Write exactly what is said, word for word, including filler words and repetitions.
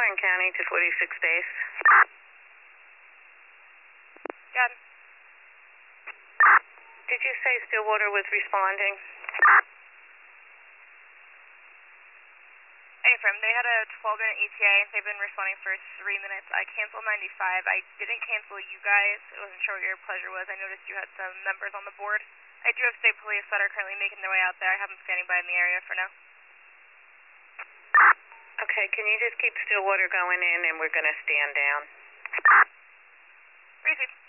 Kern County to forty-six base. Got it. Did you say Stillwater was responding? A-firm, they had a twelve minute E T A. They've been responding for three minutes. I canceled ninety-five. I didn't cancel you guys. I wasn't sure what your pleasure was. I noticed you had some members on the board. I do have state police that are currently making their way out there. I have them standing by in the area for now. Okay, can you just keep Stillwater going in and we're going to stand down? Receive.